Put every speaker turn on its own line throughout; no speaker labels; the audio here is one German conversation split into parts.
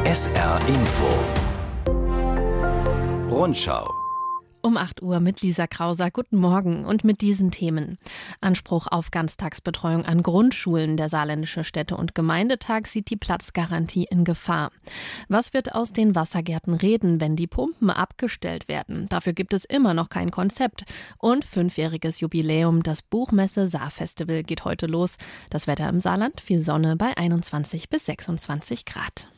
SR Info Rundschau.
Um 8 Uhr mit Lisa Krauser. Guten Morgen und mit diesen Themen. Anspruch auf Ganztagsbetreuung an Grundschulen. Der Saarländische Städte- und Gemeindetag sieht die Platzgarantie in Gefahr. Was wird aus den Wassergärten Reden, wenn die Pumpen abgestellt werden? Dafür gibt es immer noch kein Konzept. Und 5-jähriges Jubiläum. Das Buchmesse Saarfestival geht heute los. Das Wetter im Saarland, viel Sonne bei 21 bis 26 Grad.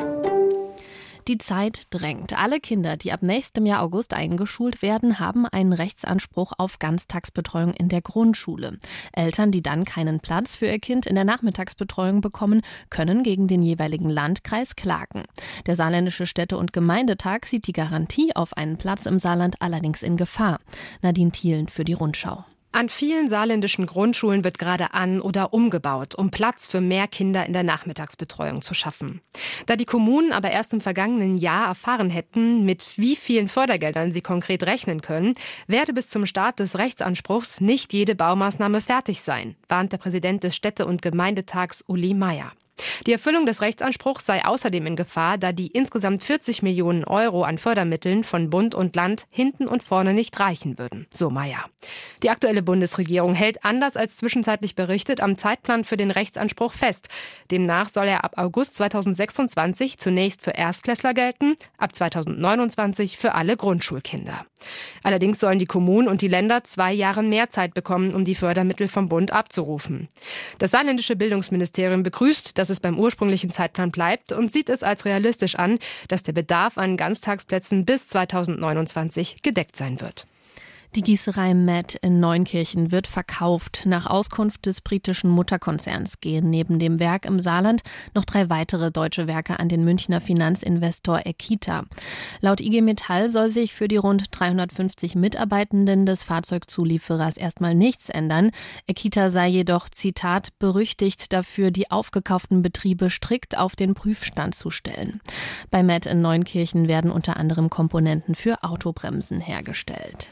Die Zeit drängt. Alle Kinder, die ab nächstem Jahr August eingeschult werden, haben einen Rechtsanspruch auf Ganztagsbetreuung in der Grundschule. Eltern, die dann keinen Platz für ihr Kind in der Nachmittagsbetreuung bekommen, können gegen den jeweiligen Landkreis klagen. Der Saarländische Städte- und Gemeindetag sieht die Garantie auf einen Platz im Saarland allerdings in Gefahr. Nadine Thielen für die Rundschau.
An vielen saarländischen Grundschulen wird gerade an- oder umgebaut, um Platz für mehr Kinder in der Nachmittagsbetreuung zu schaffen. Da die Kommunen aber erst im vergangenen Jahr erfahren hätten, mit wie vielen Fördergeldern sie konkret rechnen können, werde bis zum Start des Rechtsanspruchs nicht jede Baumaßnahme fertig sein, warnt der Präsident des Städte- und Gemeindetags Uli Meier. Die Erfüllung des Rechtsanspruchs sei außerdem in Gefahr, da die insgesamt 40 Millionen Euro an Fördermitteln von Bund und Land hinten und vorne nicht reichen würden, so Meier. Die aktuelle Bundesregierung hält anders als zwischenzeitlich berichtet am Zeitplan für den Rechtsanspruch fest. Demnach soll er ab August 2026 zunächst für Erstklässler gelten, ab 2029 für alle Grundschulkinder. Allerdings sollen die Kommunen und die Länder 2 Jahre mehr Zeit bekommen, um die Fördermittel vom Bund abzurufen. Das saarländische Bildungsministerium begrüßt, dass es beim ursprünglichen Zeitplan bleibt und sieht es als realistisch an, dass der Bedarf an Ganztagsplätzen bis 2029 gedeckt sein wird.
Die Gießerei Met in Neunkirchen wird verkauft. Nach Auskunft des britischen Mutterkonzerns gehen neben dem Werk im Saarland noch 3 weitere deutsche Werke an den Münchner Finanzinvestor Ekita. Laut IG Metall soll sich für die rund 350 Mitarbeitenden des Fahrzeugzulieferers erstmal nichts ändern. Ekita sei jedoch, Zitat, berüchtigt dafür, die aufgekauften Betriebe strikt auf den Prüfstand zu stellen. Bei Met in Neunkirchen werden unter anderem Komponenten für Autobremsen hergestellt.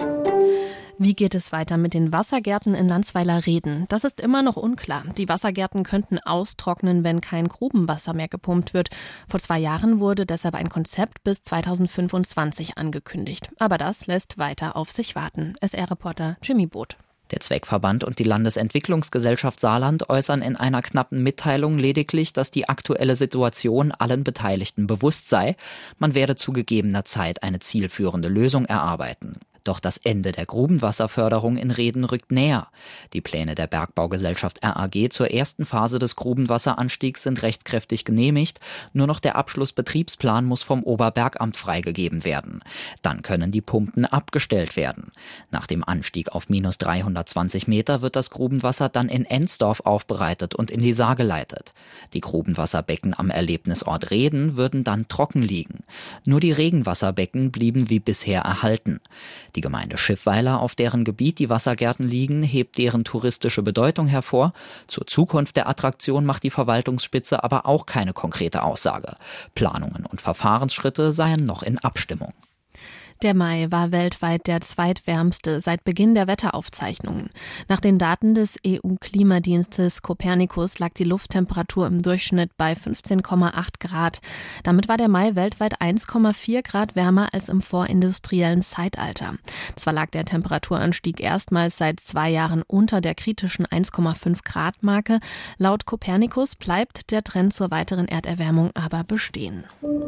Wie geht es weiter mit den Wassergärten in Landsweiler-Reden? Das ist immer noch unklar. Die Wassergärten könnten austrocknen, wenn kein Grubenwasser mehr gepumpt wird. Vor 2 Jahren wurde deshalb ein Konzept bis 2025 angekündigt. Aber das lässt weiter auf sich warten. SR-Reporter Jimmy Boot.
Der Zweckverband und die Landesentwicklungsgesellschaft Saarland äußern in einer knappen Mitteilung lediglich, dass die aktuelle Situation allen Beteiligten bewusst sei. Man werde zu gegebener Zeit eine zielführende Lösung erarbeiten. Doch das Ende der Grubenwasserförderung in Rheden rückt näher. Die Pläne der Bergbaugesellschaft RAG zur ersten Phase des Grubenwasseranstiegs sind rechtskräftig genehmigt. Nur noch der Abschlussbetriebsplan muss vom Oberbergamt freigegeben werden. Dann können die Pumpen abgestellt werden. Nach dem Anstieg auf minus 320 Meter wird das Grubenwasser dann in Ensdorf aufbereitet und in die Saar geleitet. Die Grubenwasserbecken am Erlebnisort Rheden würden dann trocken liegen. Nur die Regenwasserbecken blieben wie bisher erhalten. Die Gemeinde Schiffweiler, auf deren Gebiet die Wassergärten liegen, hebt deren touristische Bedeutung hervor. Zur Zukunft der Attraktion macht die Verwaltungsspitze aber auch keine konkrete Aussage. Planungen und Verfahrensschritte seien noch in Abstimmung.
Der Mai war weltweit der zweitwärmste seit Beginn der Wetteraufzeichnungen. Nach den Daten des EU-Klimadienstes Copernicus lag die Lufttemperatur im Durchschnitt bei 15,8 Grad. Damit war der Mai weltweit 1,4 Grad wärmer als im vorindustriellen Zeitalter. Zwar lag der Temperaturanstieg erstmals seit 2 Jahren unter der kritischen 1,5 Grad Marke. Laut Copernicus bleibt der Trend zur weiteren Erderwärmung aber bestehen.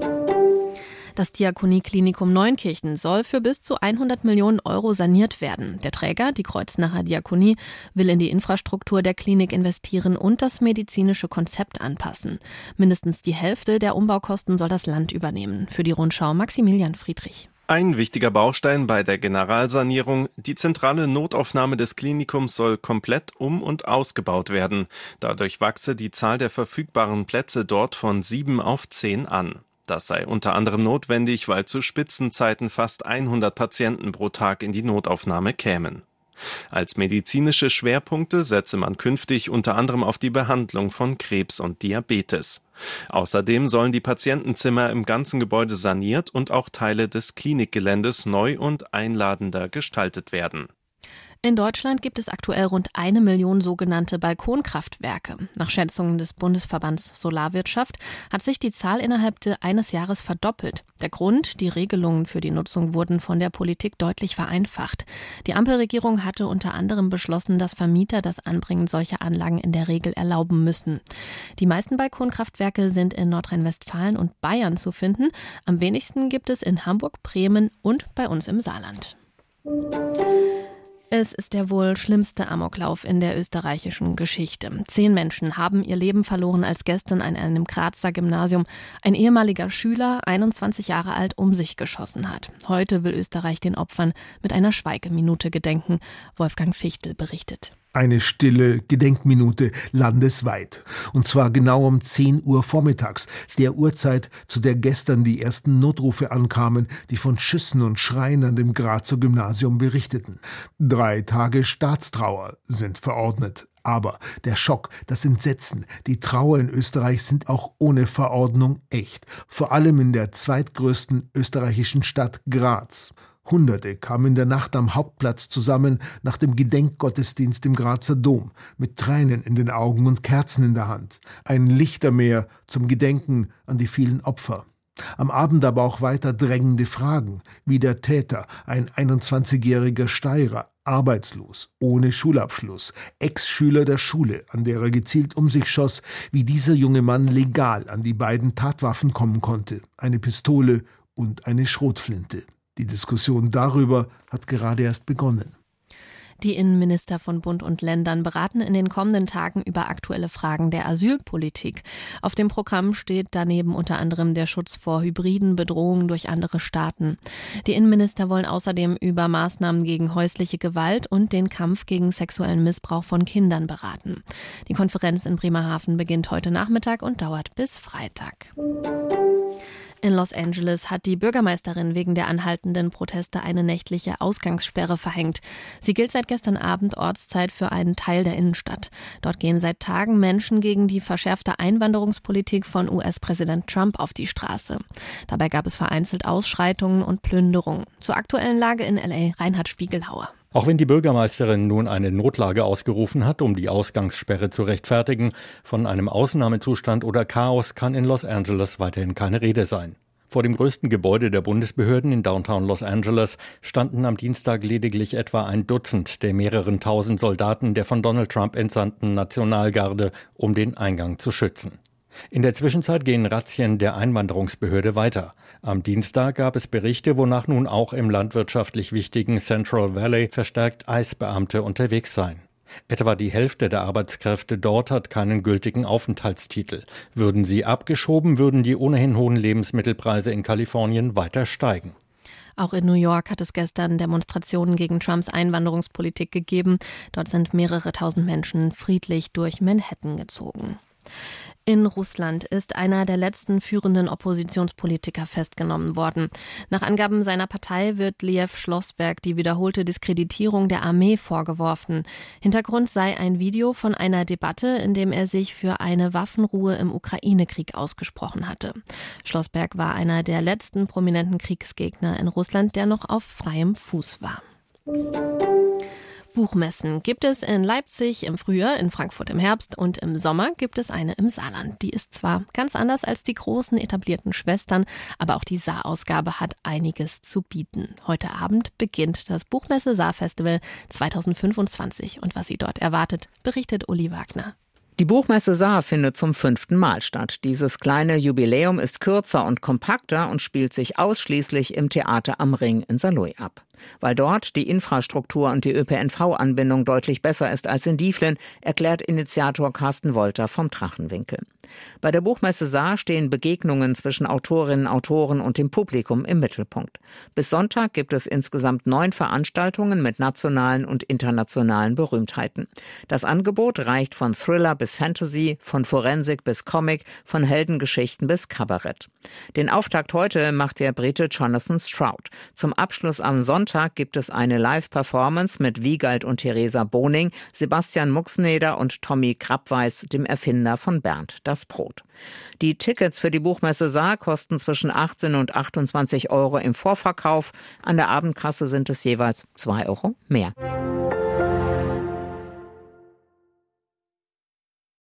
Das Diakonieklinikum Neunkirchen soll für bis zu 100 Millionen Euro saniert werden. Der Träger, die Kreuznacher Diakonie, will in die Infrastruktur der Klinik investieren und das medizinische Konzept anpassen. Mindestens die Hälfte der Umbaukosten soll das Land übernehmen. Für die Rundschau Maximilian Friedrich.
Ein wichtiger Baustein bei der Generalsanierung: die zentrale Notaufnahme des Klinikums soll komplett um- und ausgebaut werden. Dadurch wachse die Zahl der verfügbaren Plätze dort von 7 auf 10 an. Das sei unter anderem notwendig, weil zu Spitzenzeiten fast 100 Patienten pro Tag in die Notaufnahme kämen. Als medizinische Schwerpunkte setze man künftig unter anderem auf die Behandlung von Krebs und Diabetes. Außerdem sollen die Patientenzimmer im ganzen Gebäude saniert und auch Teile des Klinikgeländes neu und einladender gestaltet werden.
In Deutschland gibt es aktuell rund 1 Million sogenannte Balkonkraftwerke. Nach Schätzungen des Bundesverbands Solarwirtschaft hat sich die Zahl innerhalb eines Jahres verdoppelt. Der Grund: die Regelungen für die Nutzung wurden von der Politik deutlich vereinfacht. Die Ampelregierung hatte unter anderem beschlossen, dass Vermieter das Anbringen solcher Anlagen in der Regel erlauben müssen. Die meisten Balkonkraftwerke sind in Nordrhein-Westfalen und Bayern zu finden. Am wenigsten gibt es in Hamburg, Bremen und bei uns im Saarland. Es ist der wohl schlimmste Amoklauf in der österreichischen Geschichte. 10 Menschen haben ihr Leben verloren, als gestern an einem Grazer Gymnasium ein ehemaliger Schüler, 21 Jahre alt, um sich geschossen hat. Heute will Österreich den Opfern mit einer Schweigeminute gedenken. Wolfgang Fichtel berichtet.
Eine stille Gedenkminute landesweit. Und zwar genau um 10 Uhr vormittags, der Uhrzeit, zu der gestern die ersten Notrufe ankamen, die von Schüssen und Schreien an dem Grazer Gymnasium berichteten. 3 Tage Staatstrauer sind verordnet. Aber der Schock, das Entsetzen, die Trauer in Österreich sind auch ohne Verordnung echt. Vor allem in der zweitgrößten österreichischen Stadt Graz. Hunderte kamen in der Nacht am Hauptplatz zusammen nach dem Gedenkgottesdienst im Grazer Dom, mit Tränen in den Augen und Kerzen in der Hand. Ein Lichtermeer zum Gedenken an die vielen Opfer. Am Abend aber auch weiter drängende Fragen, wie der Täter, ein 21-jähriger Steirer, arbeitslos, ohne Schulabschluss, Ex-Schüler der Schule, an der er gezielt um sich schoss, wie dieser junge Mann legal an die beiden Tatwaffen kommen konnte, eine Pistole und eine Schrotflinte. Die Diskussion darüber hat gerade erst begonnen.
Die Innenminister von Bund und Ländern beraten in den kommenden Tagen über aktuelle Fragen der Asylpolitik. Auf dem Programm steht daneben unter anderem der Schutz vor hybriden Bedrohungen durch andere Staaten. Die Innenminister wollen außerdem über Maßnahmen gegen häusliche Gewalt und den Kampf gegen sexuellen Missbrauch von Kindern beraten. Die Konferenz in Bremerhaven beginnt heute Nachmittag und dauert bis Freitag. In Los Angeles hat die Bürgermeisterin wegen der anhaltenden Proteste eine nächtliche Ausgangssperre verhängt. Sie gilt seit gestern Abend Ortszeit für einen Teil der Innenstadt. Dort gehen seit Tagen Menschen gegen die verschärfte Einwanderungspolitik von US-Präsident Trump auf die Straße. Dabei gab es vereinzelt Ausschreitungen und Plünderungen. Zur aktuellen Lage in L.A. Reinhard Spiegelhauer.
Auch wenn die Bürgermeisterin nun eine Notlage ausgerufen hat, um die Ausgangssperre zu rechtfertigen, von einem Ausnahmezustand oder Chaos kann in Los Angeles weiterhin keine Rede sein. Vor dem größten Gebäude der Bundesbehörden in Downtown Los Angeles standen am Dienstag lediglich etwa ein Dutzend der mehreren tausend Soldaten der von Donald Trump entsandten Nationalgarde, um den Eingang zu schützen. In der Zwischenzeit gehen Razzien der Einwanderungsbehörde weiter. Am Dienstag gab es Berichte, wonach nun auch im landwirtschaftlich wichtigen Central Valley verstärkt ICE-Beamte unterwegs seien. Etwa die Hälfte der Arbeitskräfte dort hat keinen gültigen Aufenthaltstitel. Würden sie abgeschoben, würden die ohnehin hohen Lebensmittelpreise in Kalifornien weiter steigen.
Auch in New York hat es gestern Demonstrationen gegen Trumps Einwanderungspolitik gegeben. Dort sind mehrere tausend Menschen friedlich durch Manhattan gezogen. In Russland ist einer der letzten führenden Oppositionspolitiker festgenommen worden. Nach Angaben seiner Partei wird Lev Schlossberg die wiederholte Diskreditierung der Armee vorgeworfen. Hintergrund sei ein Video von einer Debatte, in dem er sich für eine Waffenruhe im Ukraine-Krieg ausgesprochen hatte. Schlossberg war einer der letzten prominenten Kriegsgegner in Russland, der noch auf freiem Fuß war. Buchmessen gibt es in Leipzig im Frühjahr, in Frankfurt im Herbst und im Sommer gibt es eine im Saarland. Die ist zwar ganz anders als die großen etablierten Schwestern, aber auch die Saar-Ausgabe hat einiges zu bieten. Heute Abend beginnt das Buchmesse-Saar-Festival 2025 und was Sie dort erwartet, berichtet Uli Wagner.
Die Buchmesse Saar findet zum 5. Mal statt. Dieses kleine Jubiläum ist kürzer und kompakter und spielt sich ausschließlich im Theater am Ring in Saarlouis ab. Weil dort die Infrastruktur und die ÖPNV-Anbindung deutlich besser ist als in Dieflen, erklärt Initiator Carsten Wolter vom Drachenwinkel. Bei der Buchmesse Saar stehen Begegnungen zwischen Autorinnen, Autoren und dem Publikum im Mittelpunkt. Bis Sonntag gibt es insgesamt 9 Veranstaltungen mit nationalen und internationalen Berühmtheiten. Das Angebot reicht von Thriller bis Fantasy, von Forensik bis Comic, von Heldengeschichten bis Kabarett. Den Auftakt heute macht der Brite Jonathan Stroud. Zum Abschluss am Sonntag gibt es eine Live-Performance mit Wiegald und Theresa Boning, Sebastian Muxneder und Tommy Krappweis, dem Erfinder von Bernd das Brot. Die Tickets für die Buchmesse Saar kosten zwischen 18 und 28 € im Vorverkauf. An der Abendkasse sind es jeweils 2 € mehr.